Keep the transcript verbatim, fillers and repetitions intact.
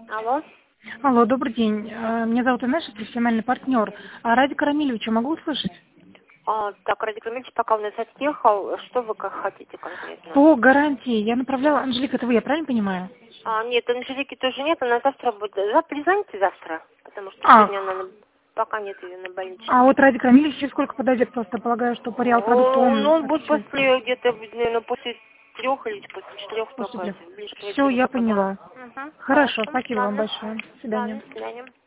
Алло. Алло, добрый день. Э, Меня зовут Инесса, профессиональный партнер. А Радика Рамилевича могу услышать? А, так, Радик Рамильевич пока у нас отъехал. Что вы как хотите конкретно? По гарантии. Я направляла... Анжелика, это вы, я правильно понимаю? А, нет, Анжелики тоже нет, она завтра будет. Завтра перезвоните завтра, потому что А, сегодня она на- пока нет ее на а больничном. вот Радик Рамилевич через сколько подойдет? Просто полагаю, что по реал продукту О, ну, он он будет отвечает. после, где-то, наверное, после трех или после четырех После только, трех. ближе к Все, вечеру я только, да. поняла. Угу, Хорошо, хорошо, спасибо вам ладно. большое. До Да, свидания. до свидания.